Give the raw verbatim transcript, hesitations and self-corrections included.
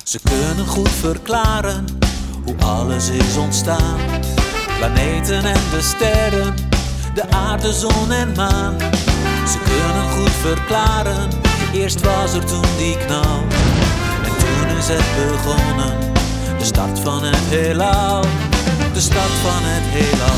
Ze kunnen goed verklaren hoe alles is ontstaan. Planeten en de sterren, de aarde, zon en maan. Ze kunnen goed verklaren, eerst was er toen die knal. En toen is het begonnen, de start van het heelal. De start van het heelal.